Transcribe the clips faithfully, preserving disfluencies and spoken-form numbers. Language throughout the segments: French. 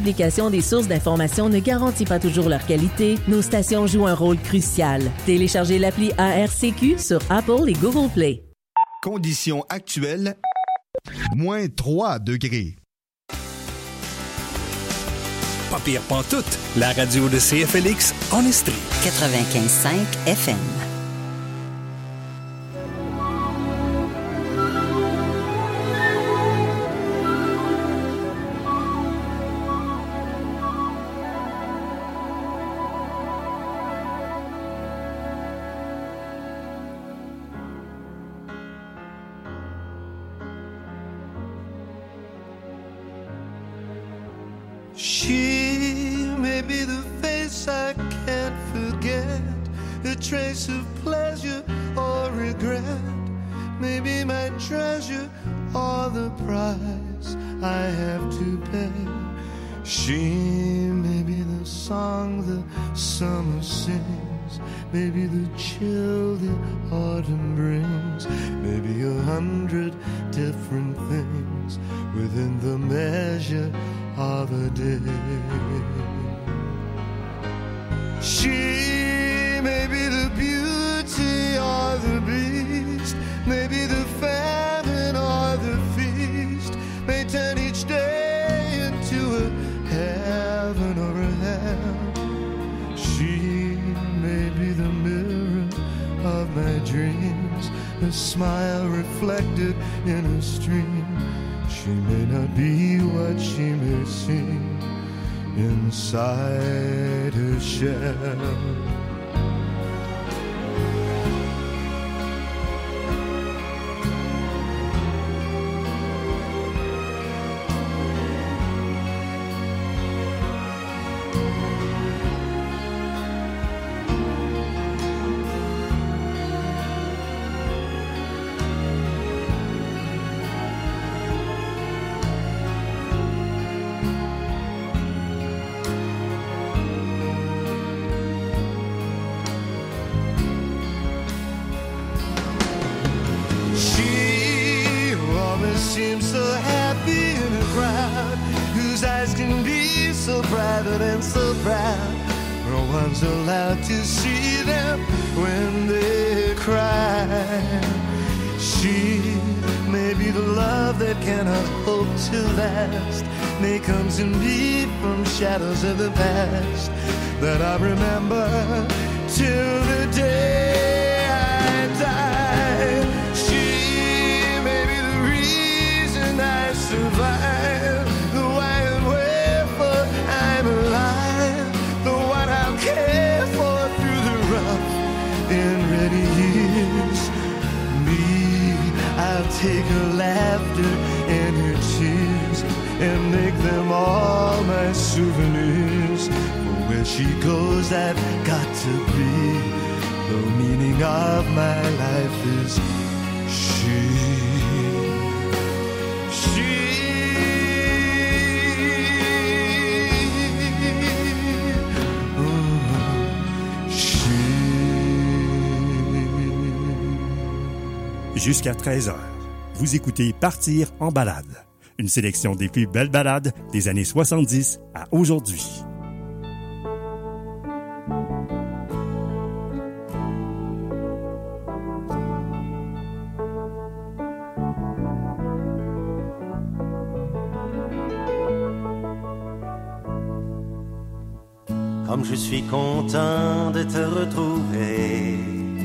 multiplication des sources d'informations ne garantit pas toujours leur qualité, nos stations jouent un rôle crucial. Téléchargez l'appli A R C Q sur Apple et Google Play. Conditions actuelles, moins trois degrés. Pas pire pantoute, la radio de C F L X en Estrie. quatre-vingt-quinze cinq F M. She may be the face I can't forget, a trace of pleasure or regret, maybe my treasure or the price I have to pay. She may be the song the summer sings, maybe the chill the autumn brings, maybe a hundred different things within the measure of a day. She may be the beauty or the beast, maybe the famine or the feast, may turn each day into a heaven or a hell. She may be the mirror of my dreams, a smile reflected in a stream. She may not be what she may seem inside her shell. Seems so happy in a crowd whose eyes can be so private and so proud. No one's allowed to see them when they cry. She may be the love that cannot hope to last, may come to me from shadows of the past that I remember till the day I die. I survive, the why and wherefore I'm alive, the one I'll care for through the rough and ready years. Me, I'll take her laughter and her tears and make them all my souvenirs. For where she goes, I've got to be. The meaning of my life is she. Jusqu'à treize heures, vous écoutez Partir en balade, une sélection des plus belles balades des années soixante-dix à aujourd'hui. Comme je suis content de te retrouver,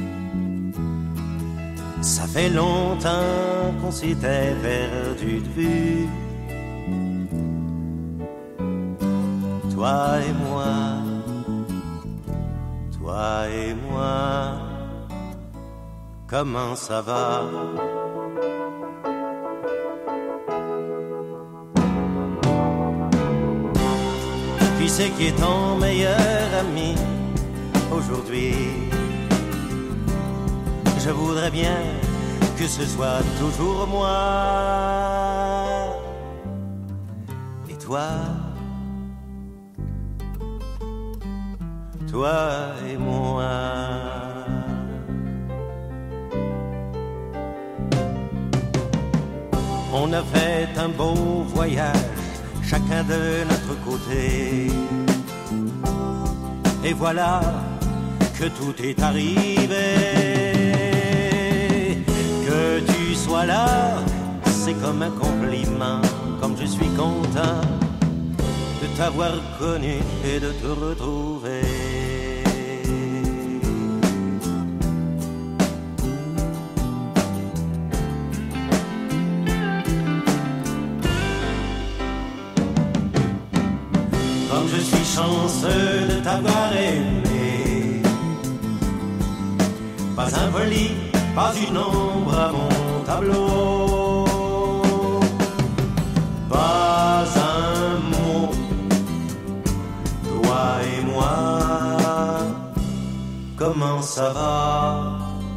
ça fait longtemps qu'on s'était perdu de vue. Toi et moi, toi et moi, comment ça va? Qui c'est qui est ton meilleur ami aujourd'hui? Je voudrais bien que ce soit toujours moi. Et toi, toi et moi. On a fait un beau voyage, chacun de notre côté. Et voilà que tout est arrivé. Que tu sois là, c'est comme un compliment. Comme je suis content de t'avoir connu et de te retrouver. Comme je suis chanceux de t'avoir aimé. Pas un poli, pas une ombre à mon tableau. Pas un mot, toi et moi, comment ça va?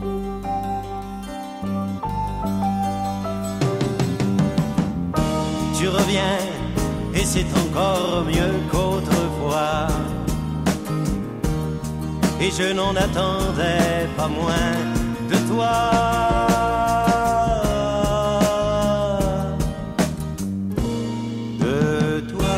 Tu reviens et c'est encore mieux qu'autrefois. Et je n'en attendais pas moins de toi. De toi.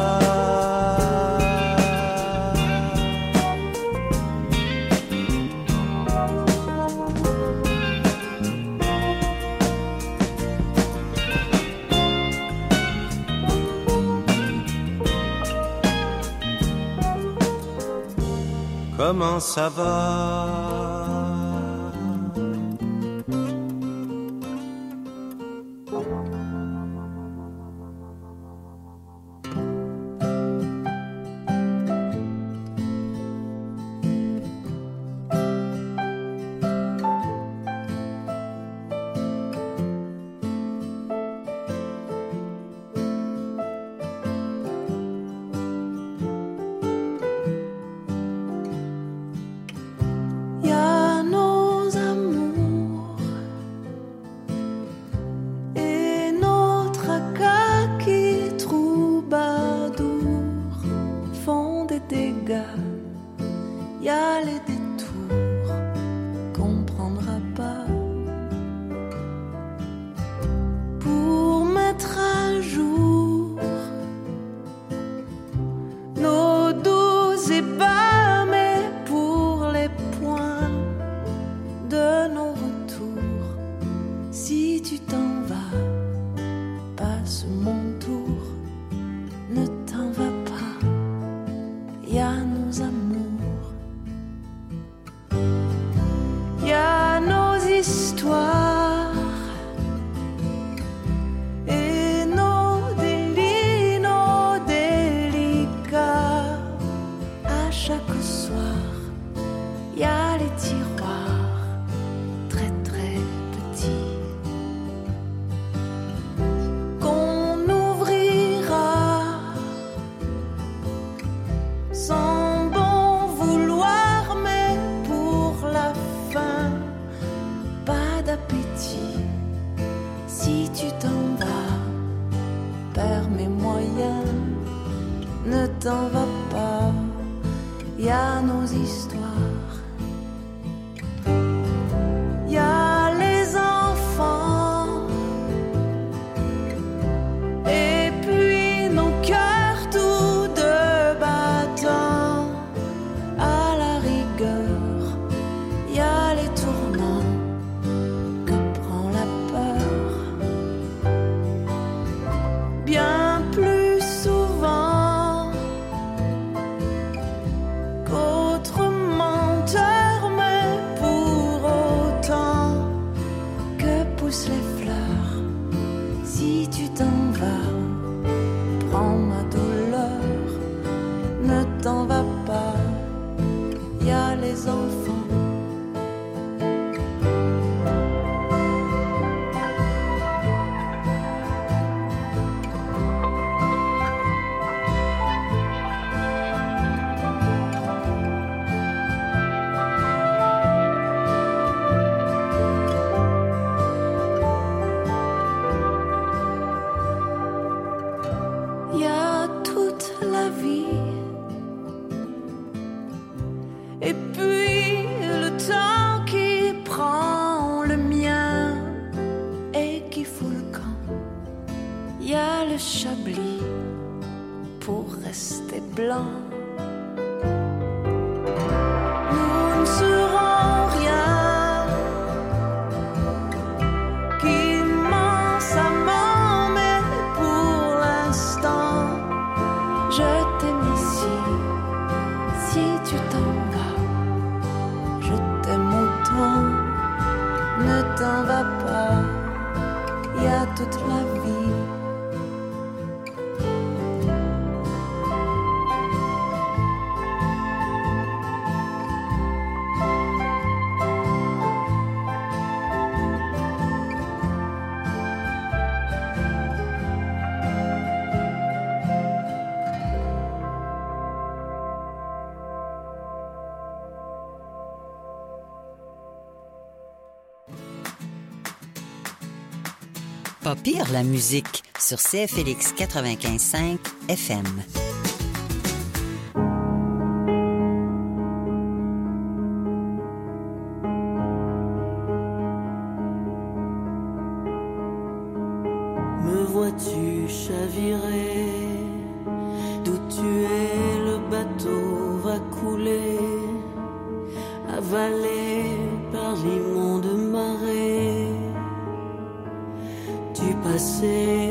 Comment ça va? Y a les détours qu'on prendra pas pour mettre à jour nos doux ébats, mais pour les points de nos retours. Si tu t'en vas, passe mon tour, ne t'en vas pas, y a nos amours, y a nos histoires et nos délits, nos délicats. À chaque soir, y a les tiroirs très très petits qu'on ouvrira sans bon vouloir, mais pour la fin, pas d'appétit. Si tu t'en vas, perds mes moyens, ne t'en vas pas, y a nos histoires, y a les enfants, et puis nos cœurs tous deux battants. À la rigueur, y a les tourments que prend la peur, bien plus souvent qu'autre menteur, mais pour autant que poussent les fleurs. Si tu t'en vas, prends ma douleur, ne t'en vas pas, y a les enfants. Y a toute la vie, et puis le temps qui prend le mien et qui fout le camp. Y a le chablis pour rester blanc, Je t'aime ici, si tu t'en vas, je t'aime autant, ne t'en va pas, y a toute la vie. Pas pire la musique sur C F L X quatre-vingt-quinze cinq F M. Me vois-tu chavirer? D'où tu es, le bateau va couler, avalé par l'immonde marée du passé.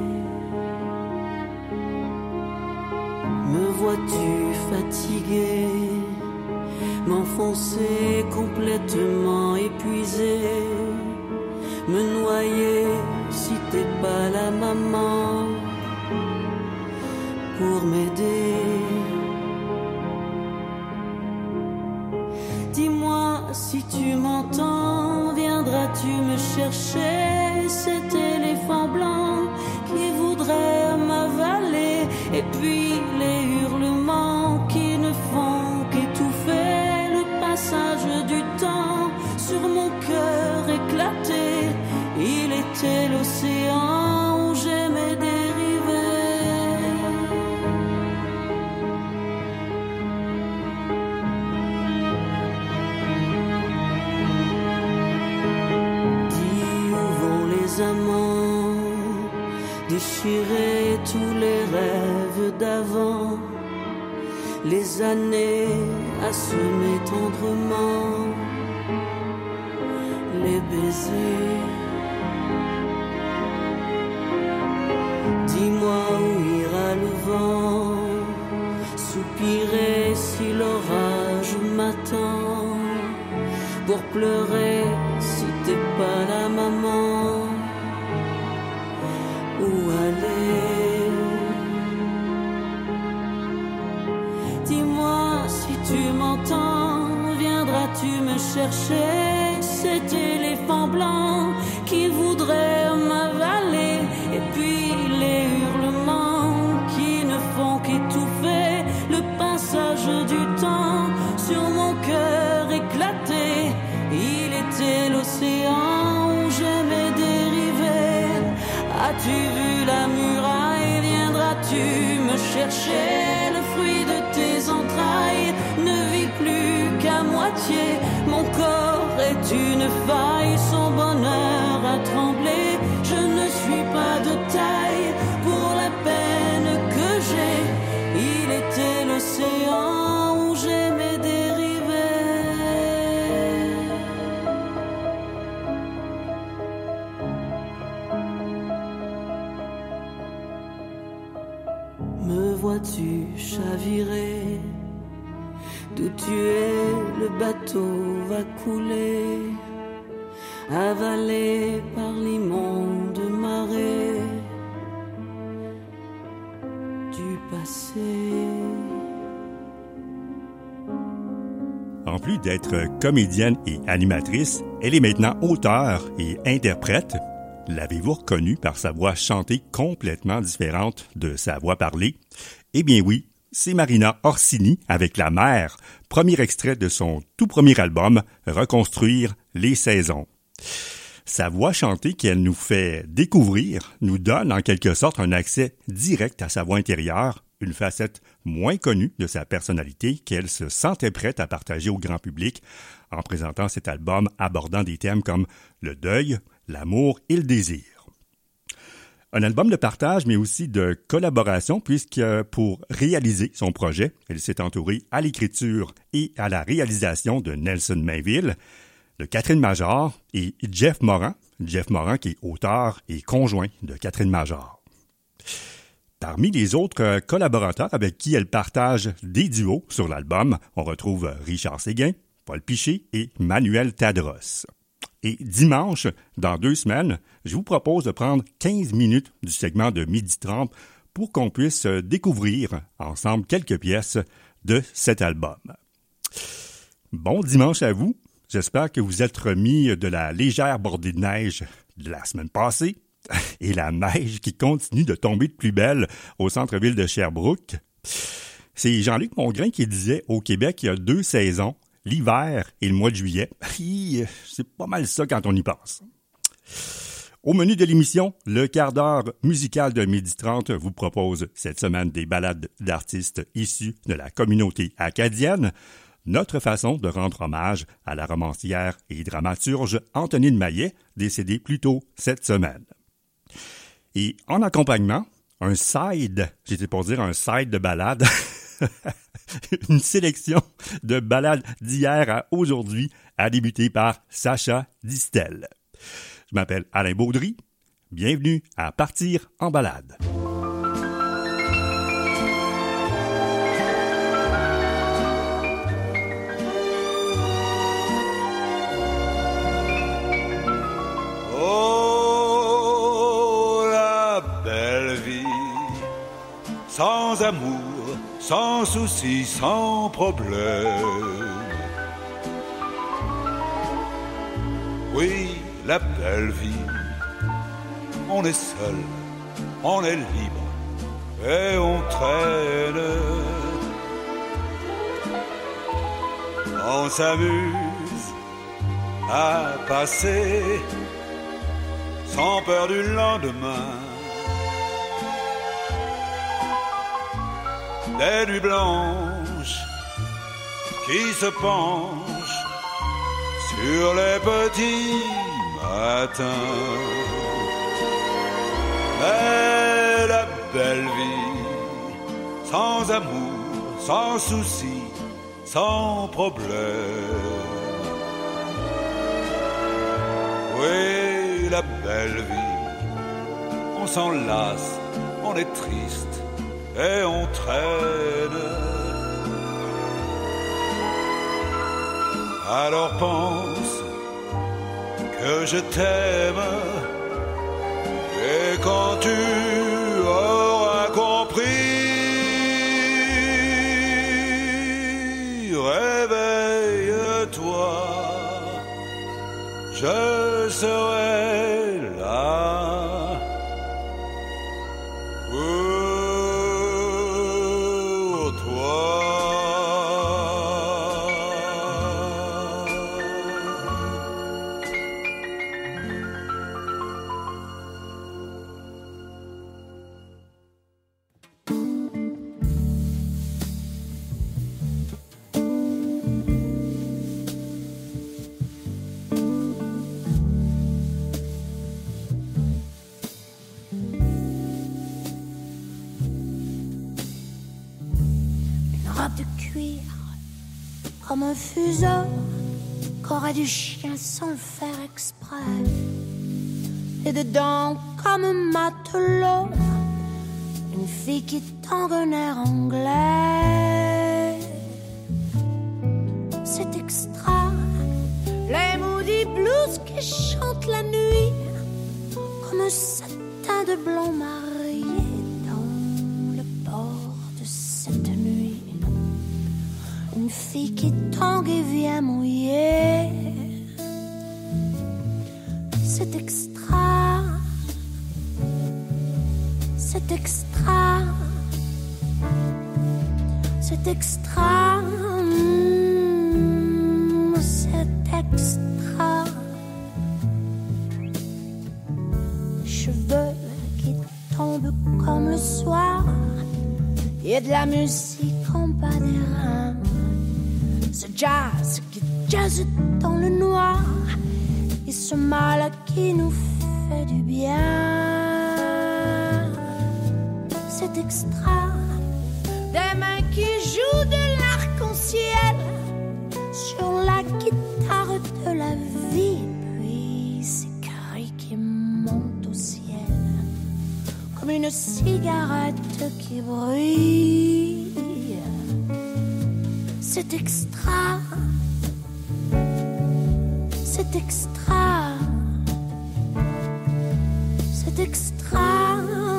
Me vois-tu fatigué, m'enfoncer complètement épuisé, me noyer si t'es pas la maman pour m'aider. Dis-moi si tu m'entends, viendras-tu me chercher cet éléphant blanc qui voudrait m'avaler, et puis les hurlements qui ne font qu'étouffer le passage du temps sur mon cœur éclaté. Il était l'océan où j'aimais dériver. Dis où vont les amants, déchirer tous les rêves d'avant, les années à semer tendrement, les baisers. Dis-moi où ira le vent, soupirer si l'orage m'attend, pour pleurer si t'es pas la maman, où aller. Dis-moi si tu m'entends, viendras-tu me chercher cet éléphant blanc qui voudrait m'avaler, et puis les hurlements qui ne font qu'étouffer le passage du temps sur mon cœur éclaté. Il était l'océan où j'aimais dériver. As-tu vu la muraille? Viendras-tu me chercher? Le fruit de tes entrailles ne vit plus qu'à moitié. Mon corps est une faille, son bonheur a tremblé. Je ne suis pas de taille pour la peine que j'ai. Il était l'océan où j'aimais dériver. Me vois-tu chavirer? D'où tu es, le bateau va couler, avalé par l'immonde marée du passé. En plus d'être comédienne et animatrice, elle est maintenant auteure et interprète. L'avez-vous reconnue par sa voix chantée complètement différente de sa voix parlée? Eh bien oui, c'est Marina Orsini avec La Mer, premier extrait de son tout premier album, Reconstruire les saisons. Sa voix chantée qu'elle nous fait découvrir nous donne en quelque sorte un accès direct à sa voix intérieure, une facette moins connue de sa personnalité qu'elle se sentait prête à partager au grand public en présentant cet album abordant des thèmes comme le deuil, l'amour et le désir. Un album de partage, mais aussi de collaboration, puisque pour réaliser son projet, elle s'est entourée à l'écriture et à la réalisation de Nelson Mainville, de Catherine Major et Jeff Morin, Jeff Morin qui est auteur et conjoint de Catherine Major. Parmi les autres collaborateurs avec qui elle partage des duos sur l'album, on retrouve Richard Séguin, Paul Piché et Manuel Tadros. Et dimanche, dans deux semaines, je vous propose de prendre quinze minutes du segment de Midi trente pour qu'on puisse découvrir ensemble quelques pièces de cet album. Bon dimanche à vous. J'espère que vous êtes remis de la légère bordée de neige de la semaine passée et la neige qui continue de tomber de plus belle au centre-ville de Sherbrooke. C'est Jean-Luc Mongrain qui disait au Québec il y a deux saisons, l'hiver et le mois de juillet. C'est pas mal ça quand on y pense. Au menu de l'émission, le quart d'heure musical de Midi trente vous propose cette semaine des ballades d'artistes issus de la communauté acadienne. Notre façon de rendre hommage à la romancière et dramaturge Antonine Maillet, décédée plus tôt cette semaine. Et en accompagnement, un side, j'étais pour dire un side de ballade, une sélection de ballades d'hier à aujourd'hui, à débuter par Sacha Distel. Je m'appelle Alain Baudry. Bienvenue à Partir en balade. Oh, la belle vie, sans amour, sans soucis, sans problème. Oui, la belle vie, on est seul, on est libre et on traîne. On s'amuse à passer sans peur du lendemain. Des nuits blanches qui se penchent sur les petits matins. Mais la belle vie, sans amour, sans soucis, sans problème. Oui, la belle vie, on s'en lasse, on est triste et on traîne. Alors pense que je t'aime, et quand tu auras compris, réveille-toi, je serai là pour toi. Comme un fuseau qu'aurait du chien sans le faire exprès. Et dedans, comme un matelot, une fille qui tangue un air anglais. C'est extra, les moody blues qui chantent la nuit, comme un satin de blanc marié dans le port de cette nuit. Une fille qui tangue et vient mouiller. C'est extra, c'est extra, c'est extra, mmh, c'est extra. Cheveux qui tombent comme le soir, et de la musique en bas des reins. Ce jazz qui jazz dans le noir, et ce mal qui nous fait du bien. C'est extra, des mains qui jouent de l'arc-en-ciel sur la guitare de la vie, puis ces cris qui montent au ciel comme une cigarette qui brille. C'est extra, c'est extra, c'est extra,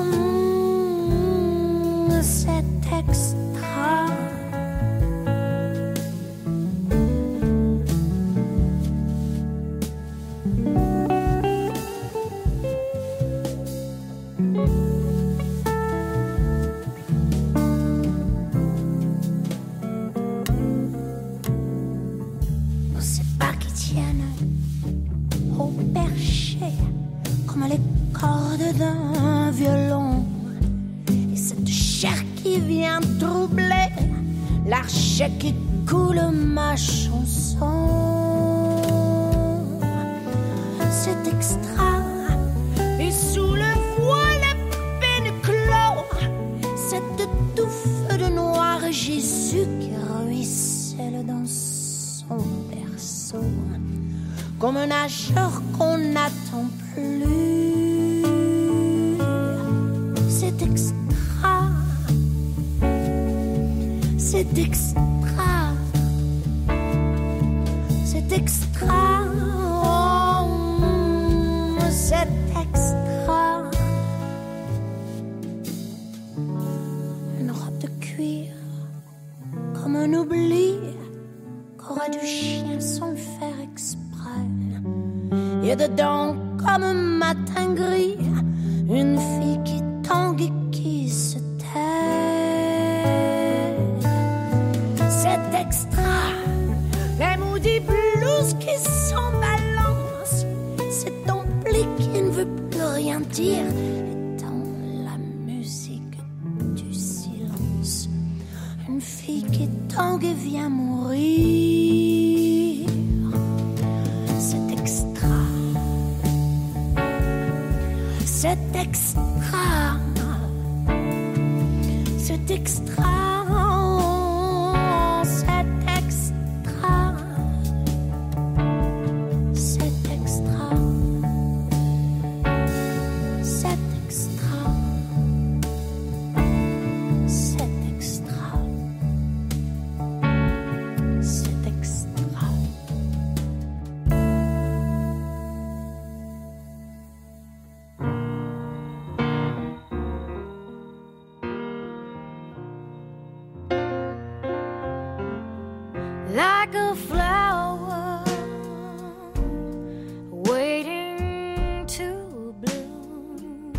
c'est extra. D'un violon et cette chair qui vient troubler l'archet qui coule ma chanson. C'est extra et sous le voile à peine clos cette touffe de noir Jésus qui ruisselle dans son berceau comme un nageur qu'on n'attend plus. C'est extra, c'est extra, c'est extra, oh, c'est extra. Une robe de cuir, comme un oubli qu'aurait du chien sans le faire exprès. Et dedans, comme un matin gris, une fille qui tangue et qui se tait. C'est extra, les maudits blues qui s'en balancent. C'est ton pli qui ne veut plus rien dire. Et dans la musique du silence, une fille qui tangue et vient mourir. C'est extra, c'est extra. C'est extra, c'est extra, c'est extra, c'est extra, c'est extra, c'est extra. Like a flower waiting to bloom,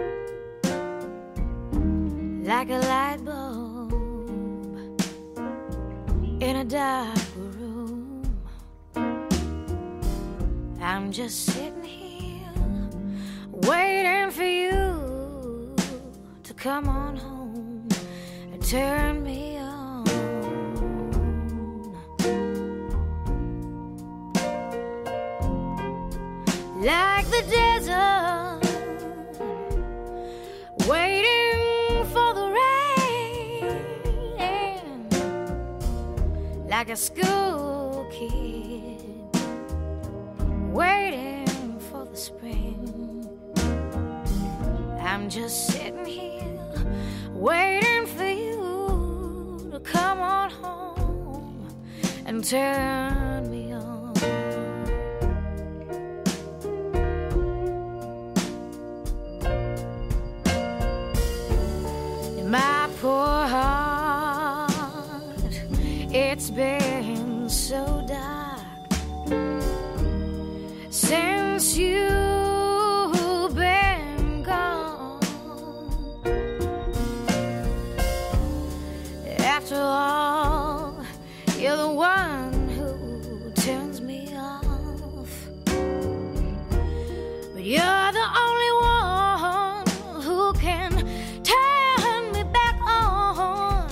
like a light bulb in a dark room. I'm just sitting here waiting for you to come on home and turn me on. Like the desert, waiting for the rain, like a school kid, waiting for the spring. I'm just sitting here, waiting for you to come on home and turn me on. My poor heart, it's been so dark since you've been gone. After all, you're the one who turns me off, but you're the only one who can turn me back on.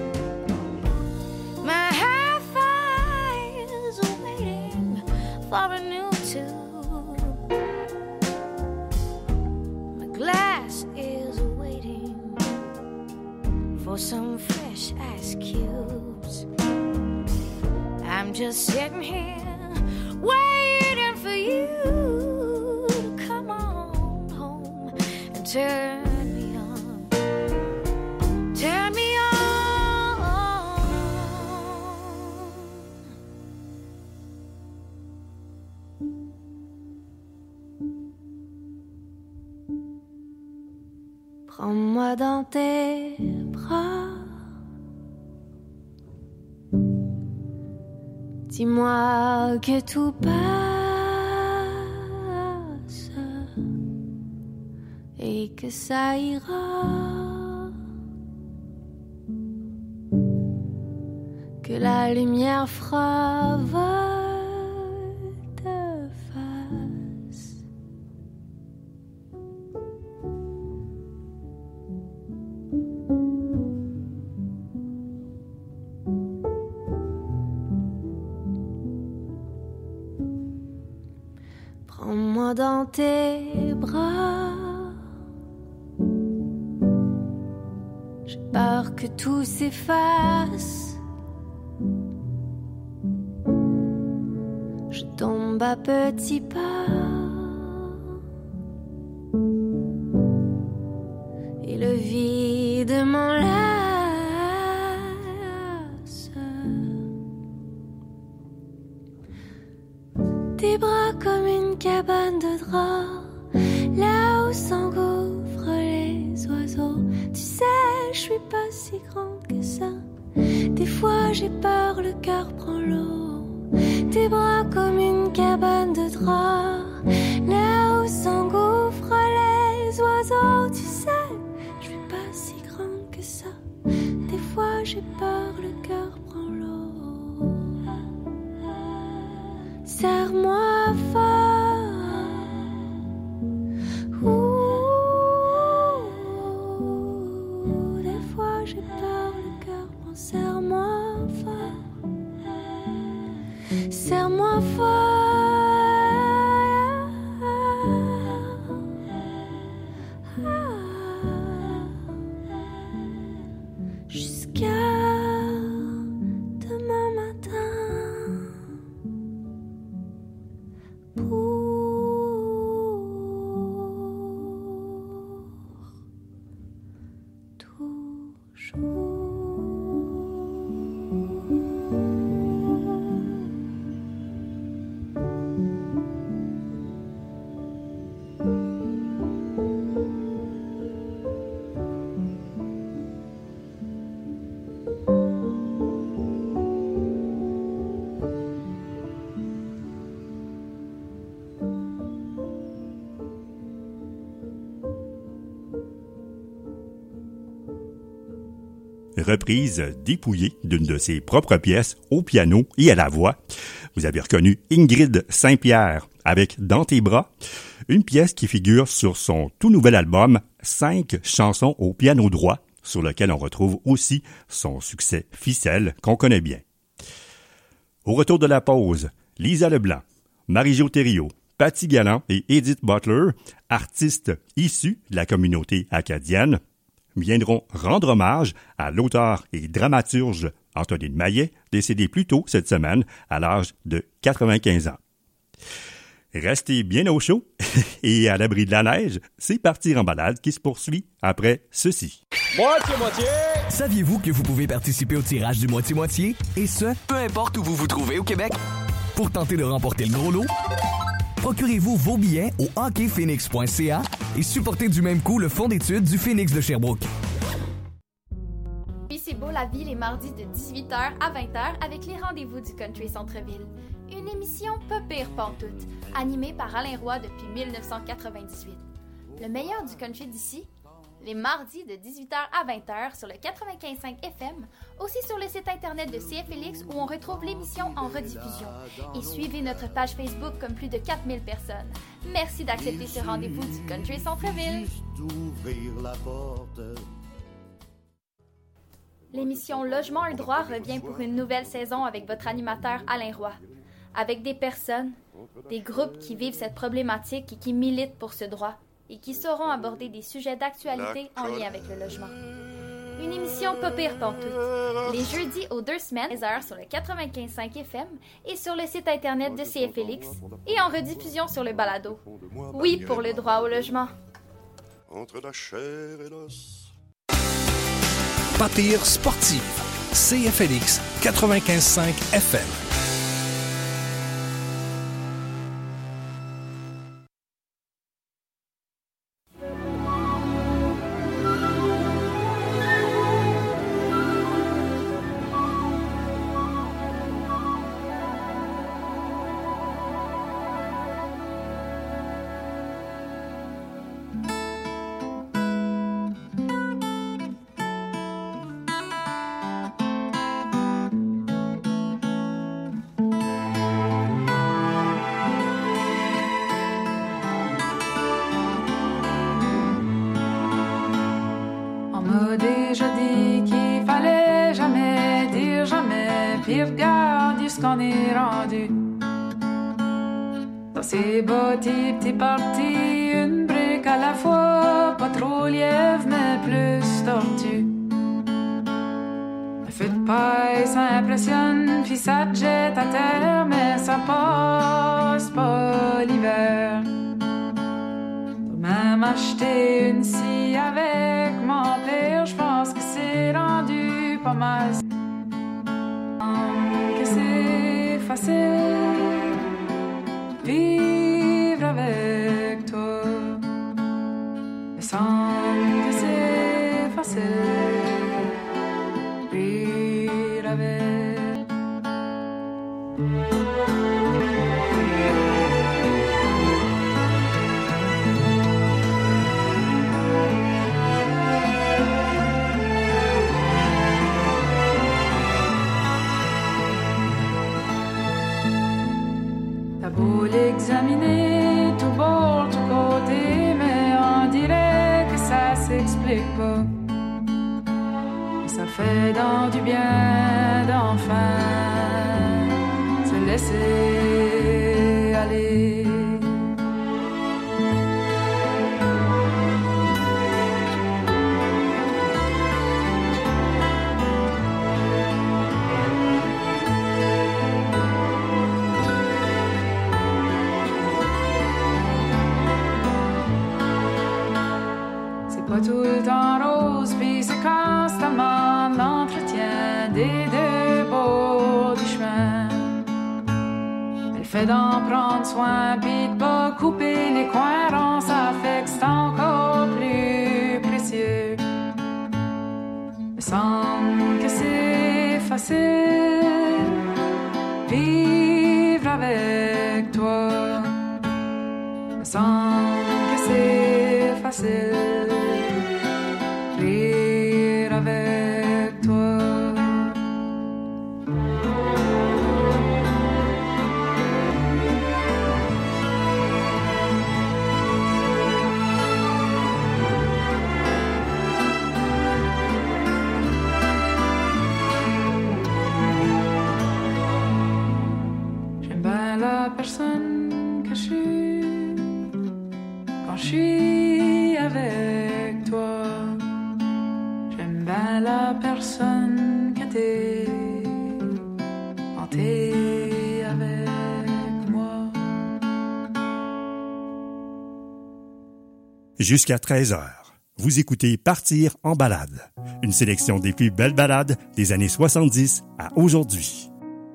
My hi-fi is waiting for a new tune. My glass is waiting for some fresh ice cubes. I'm just sitting here waiting for you to come on home and turn me on. Prends-moi dans tes bras. Dis-moi que tout passe et que ça ira, que la lumière fera volte-face. Prends-moi dans tes bras. J'ai peur que tout s'efface. Je tombe à petits pas. Et le vide m'enlace. Tes bras comme une cabane de drap, là où s'engouffrent les oiseaux. Tu sais, je suis pas si grande que ça. Des fois j'ai peur, le cœur prend l'eau. Tes bras comme une cabane de drap, là où s'engouffrent les oiseaux. Tu sais, je suis pas si grande que ça. Des fois j'ai peur, le cœur prend l'eau. Serre-moi fort. Ouh, des fois j'ai peur, le cœur prend. Serre-moi fort. Serre-moi fort. Jusqu'à demain matin. Pour toujours. Reprise dépouillée d'une de ses propres pièces au piano et à la voix. Vous avez reconnu Ingrid Saint-Pierre avec Dans tes bras, une pièce qui figure sur son tout nouvel album Cinq chansons au piano droit, sur lequel on retrouve aussi son succès Ficelle qu'on connaît bien. Au retour de la pause, Lisa Leblanc, Marie-Jo Thériault, Patty Galland et Edith Butler, artistes issus de la communauté acadienne, viendront rendre hommage à l'auteur et dramaturge Antonine Maillet, décédé plus tôt cette semaine à l'âge de quatre-vingt-quinze ans. Restez bien au chaud et à l'abri de la neige, c'est Partir en balade qui se poursuit après ceci. Moitié-moitié! Saviez-vous que vous pouvez participer au tirage du moitié-moitié? Et ce, peu importe où vous vous trouvez au Québec. Pour tenter de remporter le gros lot, procurez-vous vos billets au hockey phoenix point c a et supportez du même coup le fonds d'études du Phoenix de Sherbrooke. Puis c'est beau la vie les mardis de dix-huit heures à vingt heures avec les rendez-vous du Country Centre-Ville. Une émission pas pire pantoute, animée par Alain Roy depuis dix-neuf cent quatre-vingt-dix-huit. Le meilleur du country d'ici, les mardis de dix-huit heures à vingt heures sur le quatre-vingt-quinze virgule cinq F M, aussi sur le site internet de C F L X où on retrouve l'émission en rediffusion. Et suivez notre page Facebook comme plus de quatre mille personnes. Merci d'accepter ce rendez-vous du Country Centre-Ville. L'émission Logement un droit revient pour une nouvelle saison avec votre animateur Alain Roy. Avec des personnes, des groupes qui vivent cette problématique et qui militent pour ce droit et qui sauront aborder des sujets d'actualité en lien avec le logement. Une émission pas pire pantoute. Les jeudis aux deux semaines, seize heures sur le quatre-vingt-quinze virgule cinq F M et sur le site internet de C F L X et en rediffusion sur le balado. Oui pour le droit au logement. Entre la chair et l'os. Pas pire sportive. C F L X quatre-vingt-quinze virgule cinq F M. puis regarde jusqu'on est rendu. Dans ces bâtis, petits partis, une brique à la fois, pas trop lièvre, mais plus tortue. Le feu de paille, ça impressionne, puis ça te jette à terre, mais ça passe pas l'hiver. Même acheter une scie avec mon père, je pense que c'est rendu pas mal. Que c'est facile vivre avec toi. Il semble que c'est facile vivre avec. T'as beau l'examiner tout bord, tout côté, mais on dirait que ça s'explique pas. Et ça fait dans du bien d'enfin se laisser aller. Pas tout le temps rose, puis c'est constamment l'entretien des deux bords du chemin. Elle fait d'en prendre soin, puis de pas couper les coins ronds, ça fait que c'est encore plus précieux. Il me semble que c'est facile vivre avec toi. Il me semble que c'est facile rire avec toi. J'aime bien la personne que je suis quand je suis avec toi. Ben la personne que t'es quand t'es avec moi. Jusqu'à treize heures, vous écoutez Partir en balade, une sélection des plus belles balades des années soixante-dix à aujourd'hui.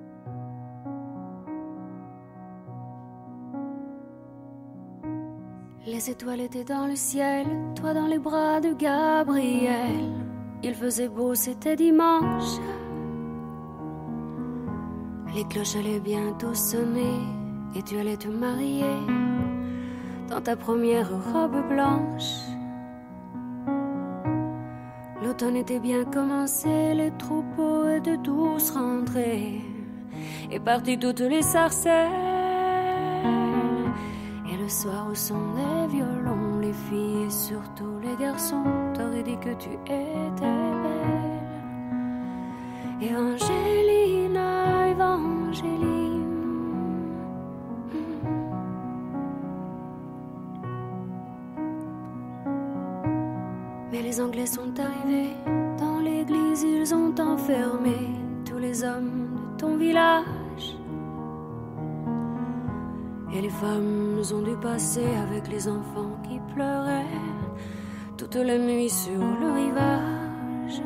Les étoiles étaient dans le ciel, toi dans les bras de Gabriel. Il faisait beau, c'était dimanche. Les cloches allaient bientôt sonner et tu allais te marier dans ta première robe blanche. L'automne était bien commencé, les troupeaux étaient tous rentrés et partis toutes les sarcelles. Et le soir au son des violons, les filles et surtout les garçons t'auraient dit que tu étais belle. Evangelina, Evangeline. Mais les Anglais sont arrivés dans l'église, ils ont enfermé tous les hommes de ton village. Et les femmes ont dû passer avec les enfants qui pleuraient toute la nuit sur le rivage.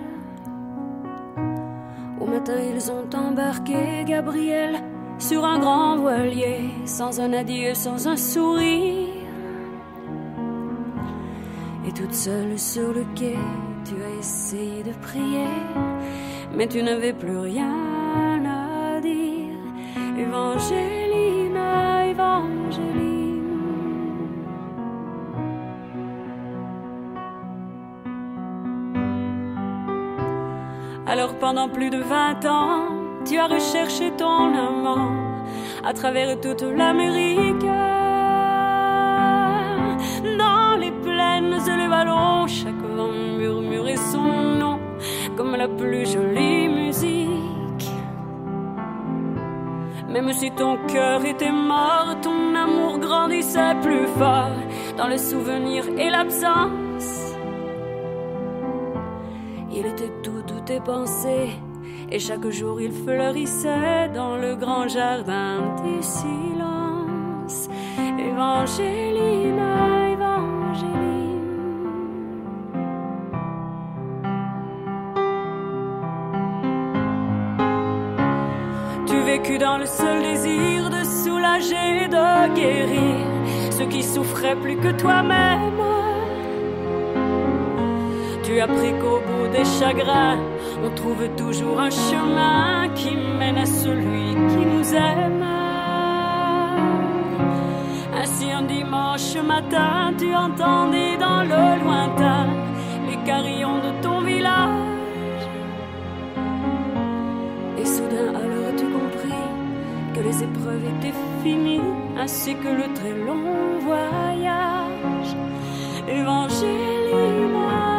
Au matin, ils ont embarqué Gabriel sur un grand voilier, sans un adieu, sans un sourire. Et toute seule sur le quai, tu as essayé de prier, mais tu n'avais plus rien à dire. Evangelina, Evangeline. Alors pendant plus de vingt ans, tu as recherché ton amant à travers toute l'Amérique. Dans les plaines et les vallons, chaque vent murmurait son nom comme la plus jolie musique. Même si ton cœur était mort, ton amour grandissait plus fort dans le souvenir et l'absence. Il était tout, tout tes pensées, et chaque jour il fleurissait dans le grand jardin du silence. Evangelina, Evangeline. Tu vécus dans le seul désir de soulager et de guérir ceux qui souffraient plus que toi-même. Tu as appris qu'au bout des chagrins, on trouve toujours un chemin qui mène à celui qui nous aime. Ainsi un dimanche matin, tu entendais dans le lointain les carillons de ton village. Et soudain alors tu compris que les épreuves étaient finies, ainsi que le très long voyage. Evangelina,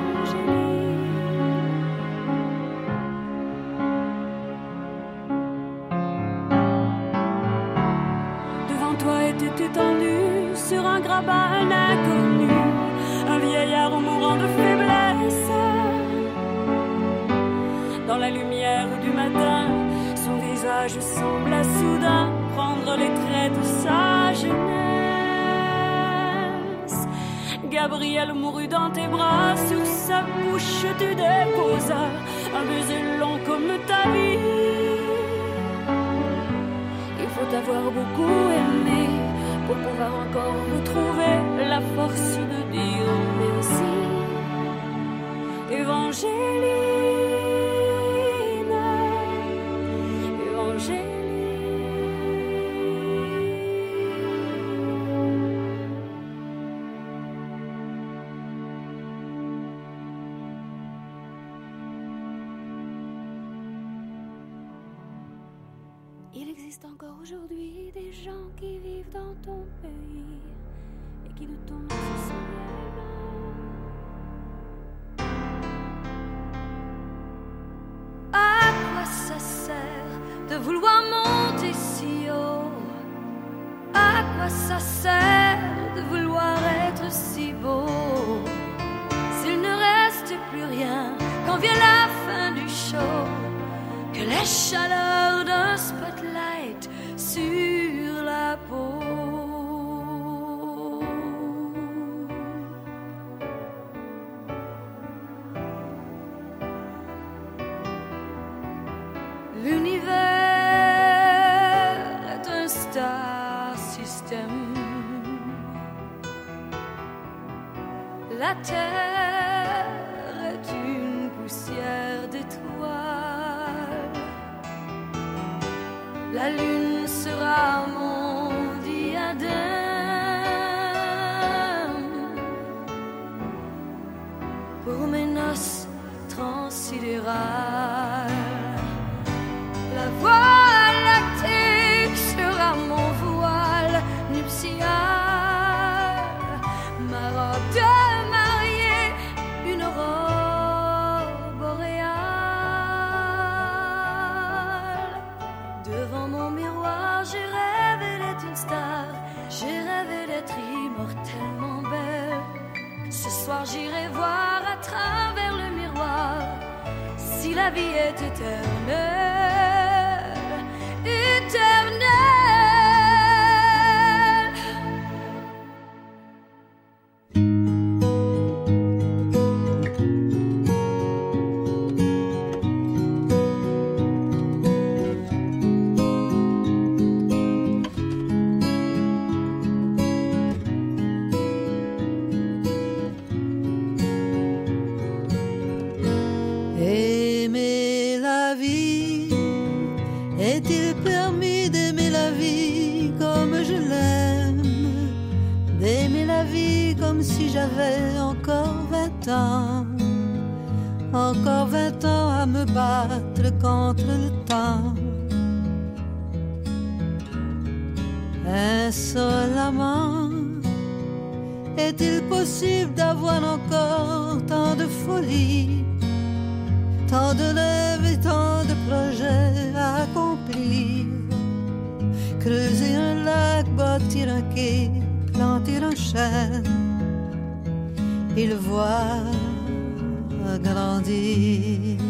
étendu sur un grabat, un inconnu, un vieillard mourant de faiblesse. Dans la lumière du matin, son visage sembla soudain prendre les traits de sa jeunesse. Gabriel mourut dans tes bras, sur sa bouche tu déposas un baiser long comme ta vie. Il faut avoir beaucoup aimé pour pouvoir encore retrouver la force de dire merci. Evangeline, Evangeline. Il existe encore aujourd'hui des gens qui vivent dans ton pays et qui de ton nom se souviennent. À quoi ça sert de vouloir monter si haut? À quoi ça sert de vouloir être si beau? S'il ne reste plus rien quand vient la fin du show, que les chaleurs d'un spotlight sur la peau. L'univers est un star system. La terre est une poussière d'étoiles. La lune sera mon diadème pour mes noces transsidérales. La voie lactée sera mon voile nuptial, ma robe de mariée, une aurore boréale. Devant mon miroir, j'ai rêvé d'être une star, j'ai rêvé d'être immortellement belle. Ce soir, j'irai voir à travers le miroir si la vie est éternelle, éternelle. Aimer la vie, est-il permis d'aimer la vie comme je l'aime? D'aimer la vie comme si j'avais encore vingt ans, encore vingt ans à me battre contre le temps. Insolemment, est-il possible d'avoir encore tant de folie, tant de rêves et tant de projets à accomplir? remarqué planter un chêne et le voir grandir.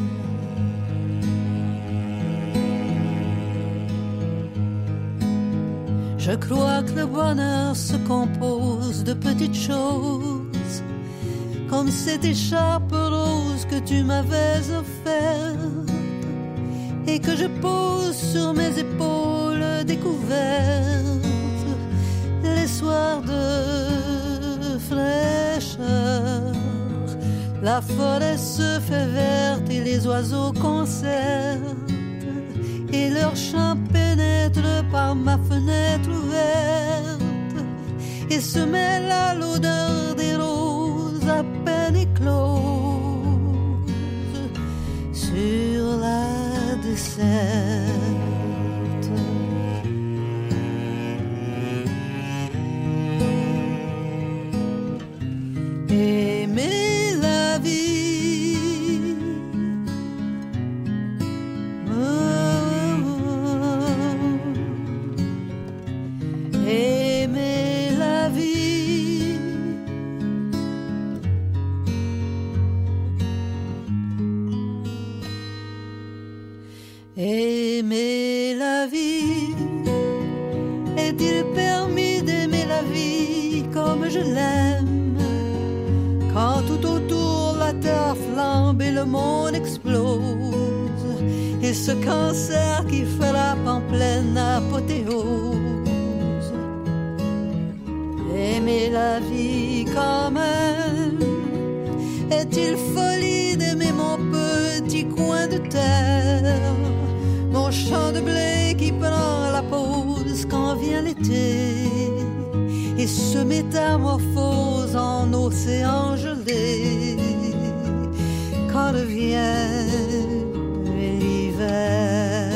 Je crois que le bonheur se compose de petites choses, comme cette écharpe rose que tu m'avais offerte et que je pose sur mes épaules découvertes les soirs de fraîcheur. La forêt se fait verte et les oiseaux concertent et leur chant pénètre par ma fenêtre ouverte et se mêle à l'odeur des roses à peine écloses sur la desserte. Aimer la vie, oh, aimer la vie, aimer la vie, est-il permis d'aimer la vie comme je l'aime? Quand tout autour la terre flambe et le monde explose, et ce cancer qui frappe en pleine apothéose. Aimer la vie quand même, est-il folie d'aimer mon petit coin de terre, mon champ de blé qui prend la pause quand vient l'été et se métamorphose en océan gelé quand revient l'hiver.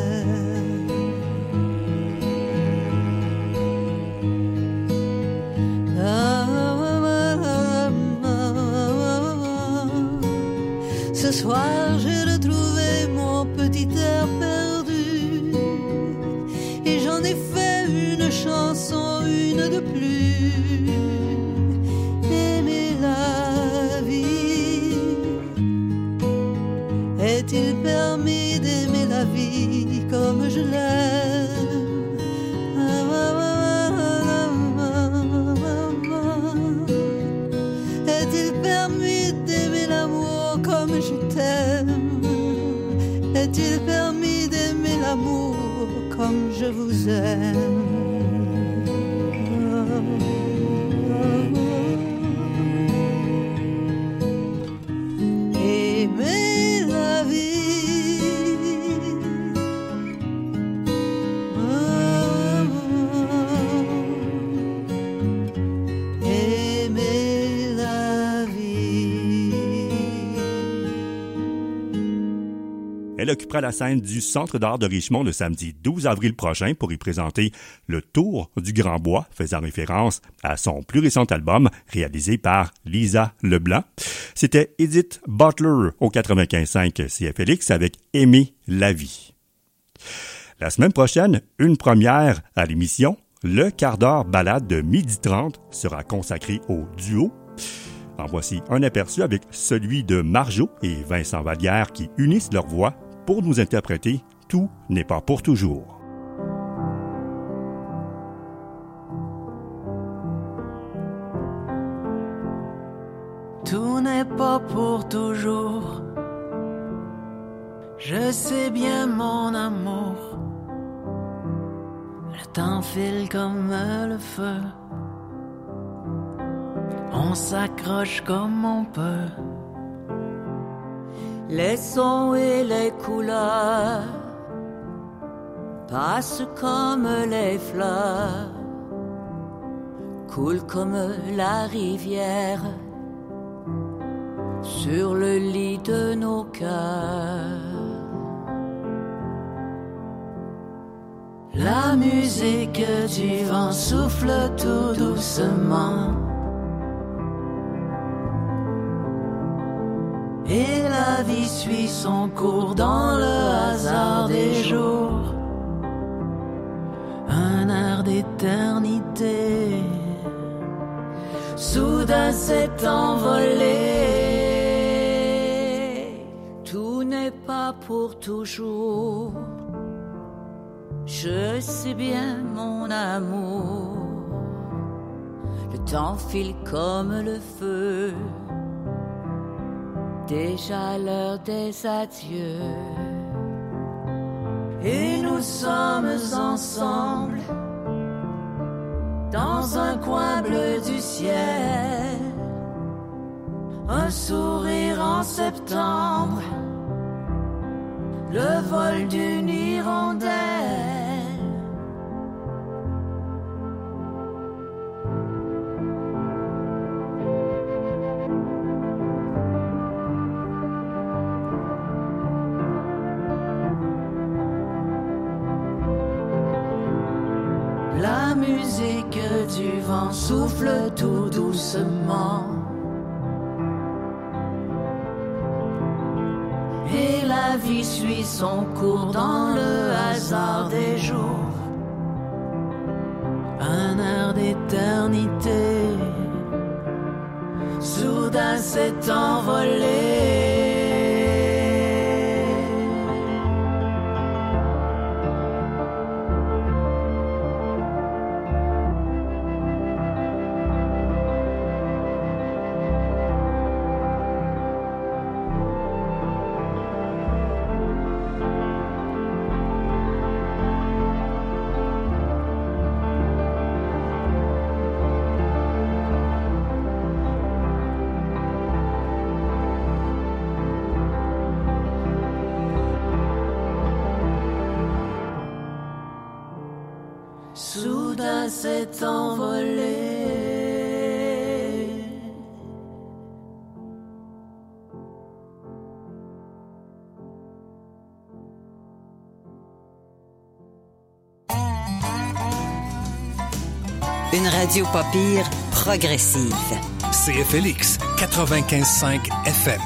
Ce soir j'ai retrouvé mon petit air perdu et j'en ai fait une chanson, une de plus. Aimer la vie, est-il permis d'aimer la vie comme je l'aime? Est-il permis d'aimer l'amour comme je t'aime? Est-il permis d'aimer l'amour comme je vous aime? Aimer la vie, oh, aimer la vie. Elle occupera la scène du Centre d'art de Richmond le samedi douze avril prochain pour y présenter Le Tour du Grand Bois, faisant référence à son plus récent album réalisé par Lisa Leblanc. C'était Edith Butler au quatre-vingt-quinze cinq C F L X avec Aimer la vie. La semaine prochaine, une première à l'émission, le quart d'heure balade de midi trente sera consacré au duo. En voici un aperçu avec celui de Marjo et Vincent Vallière qui unissent leurs voix pour nous interpréter « Tout n'est pas pour toujours ». Tout n'est pas pour toujours. Je sais bien mon amour. Le temps file comme le feu. On s'accroche comme on peut. Les sons et les couleurs passent comme les fleurs, coulent comme la rivière sur le lit de nos cœurs. La musique du vent souffle tout doucement. Et la vie suit son cours dans le hasard des jours. Un air d'éternité soudain s'est envolé. Tout n'est pas pour toujours. Je sais bien, mon amour, le temps file comme le feu. Déjà l'heure des adieux. Et nous sommes ensemble dans un coin bleu du ciel, un sourire en septembre, le vol d'une hirondelle. La musique du vent souffle tout doucement. Et la vie suit son cours dans le hasard des jours. Un air d'éternité soudain s'est envolé. Soudain s'est envolé. Une radio pas pire, progressive. C F L X quatre-vingt-quinze cinq F M.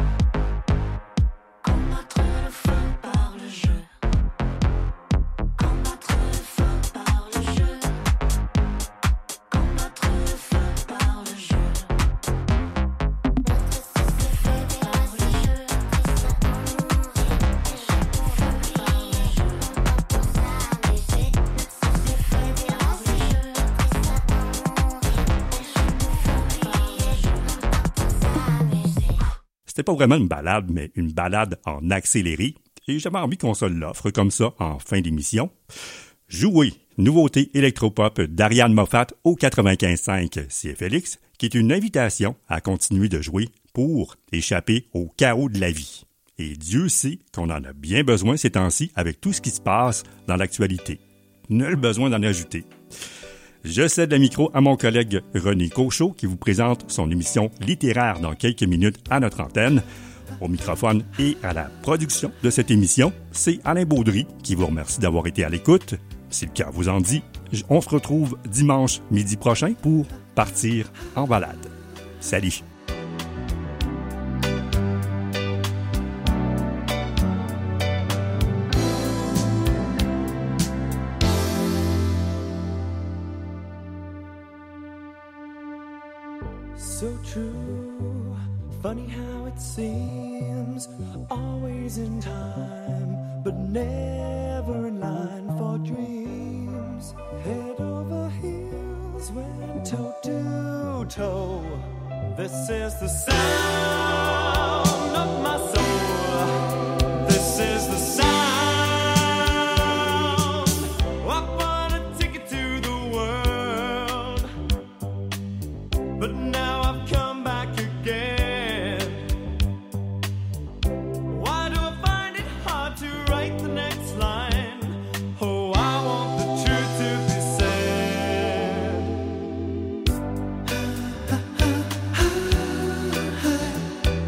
Combattre le feu par le jeu. C'était pas vraiment une balade, mais une balade en accéléré. Et j'avais envie qu'on se l'offre comme ça en fin d'émission. Jouer, nouveauté électropop d'Ariane Moffat au quatre-vingt-quinze cinq C F L X, qui est une invitation à continuer de jouer pour échapper au chaos de la vie. Et Dieu sait qu'on en a bien besoin ces temps-ci avec tout ce qui se passe dans l'actualité. Nul besoin d'en ajouter. Je cède le micro à mon collègue René Cochot qui vous présente son émission littéraire dans quelques minutes à notre antenne. Au microphone et à la production de cette émission, c'est Alain Baudry qui vous remercie d'avoir été à l'écoute. Si le cœur vous en dit, on se retrouve dimanche midi prochain pour partir en balade. Salut! So true, funny how it seems, always in time, but never in line for dreams. Head over heels, went toe to toe. This is the sound of my soul. This is the sound. I bought a ticket to the world, but now I've come back again. Why do I find it hard to write the next line? Oh, I want the truth to be said.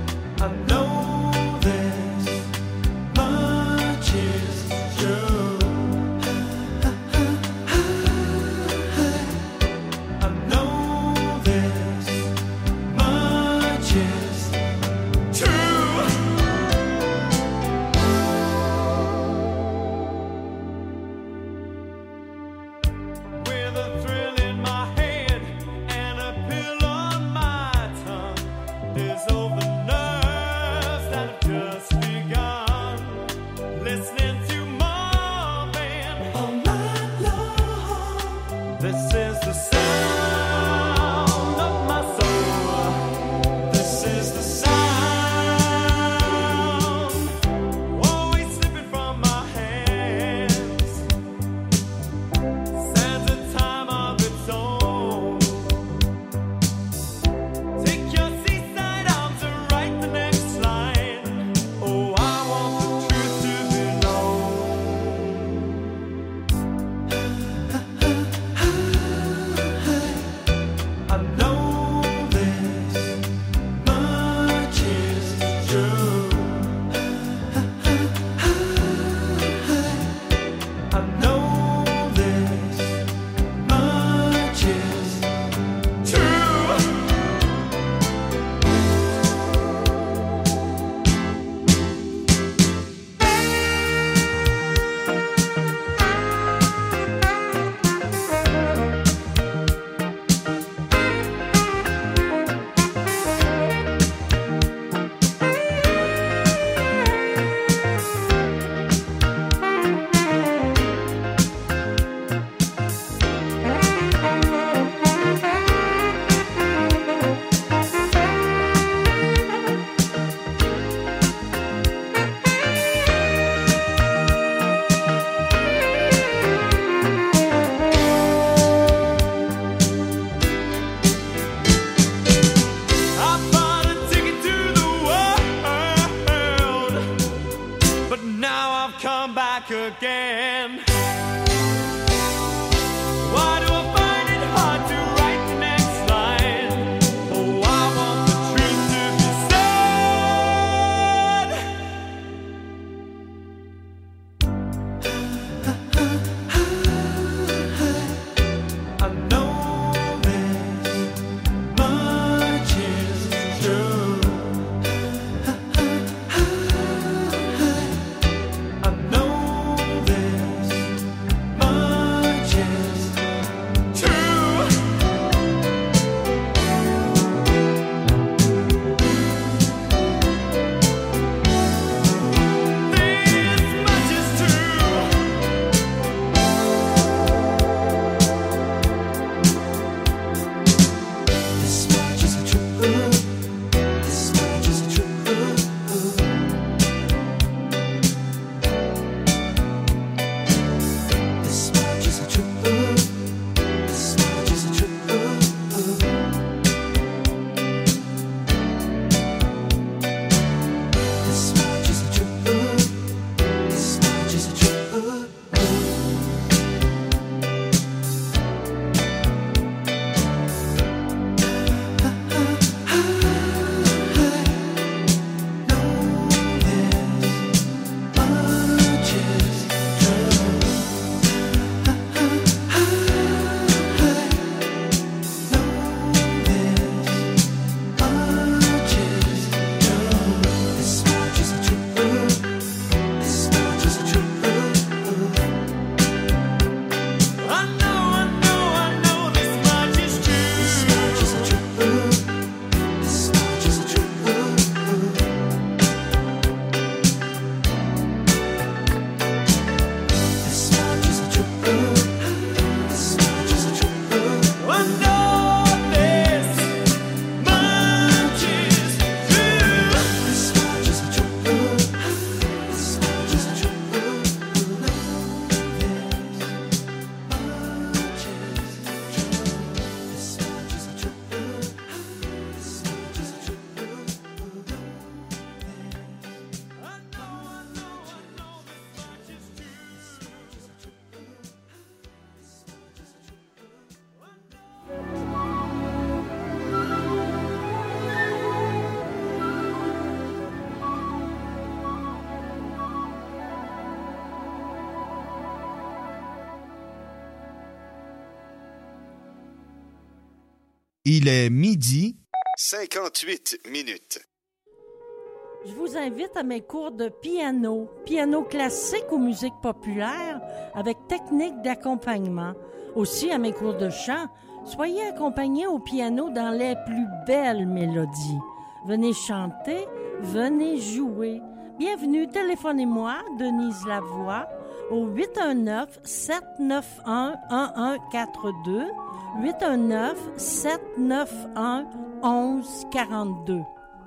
Il est midi. cinquante-huit minutes. Je vous invite à mes cours de piano, piano classique ou musique populaire avec technique d'accompagnement. Aussi à mes cours de chant, soyez accompagnés au piano dans les plus belles mélodies. Venez chanter, venez jouer. Bienvenue, téléphonez-moi, Denise Lavoie, au huit un neuf, sept neuf un, un un quatre deux, huit un neuf, sept neuf un, onze quarante-deux.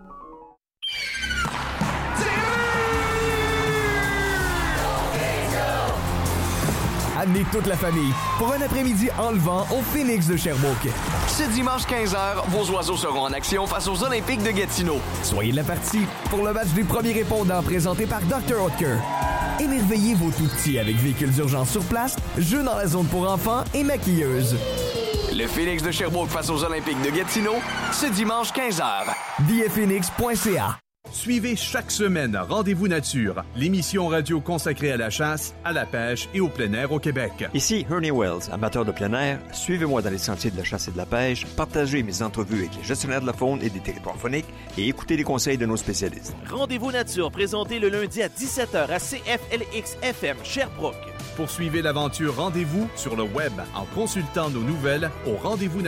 Amenez toute la famille pour un après-midi enlevant au Phoenix de Sherbrooke. Ce dimanche quinze heures, vos oiseaux seront en action face aux Olympiques de Gatineau. Soyez de la partie pour le match des premiers répondants présenté par docteur Oetker. Émerveillez vos tout-petits avec véhicules d'urgence sur place, jeux dans la zone pour enfants et maquilleuses. Le Phoenix de Sherbrooke face aux Olympiques de Gatineau, ce dimanche quinze heures. billets phoenix point c a. Suivez chaque semaine Rendez-vous Nature, l'émission radio consacrée à la chasse, à la pêche et au plein air au Québec. Ici Ernie Wells, amateur de plein air. Suivez-moi dans les sentiers de la chasse et de la pêche, partagez mes entrevues avec les gestionnaires de la faune et des territoires fauniques et écoutez les conseils de nos spécialistes. Rendez-vous Nature, présenté le lundi à dix-sept heures à C F L X F M Sherbrooke. Poursuivez l'aventure Rendez-vous sur le web en consultant nos nouvelles au rendez-vous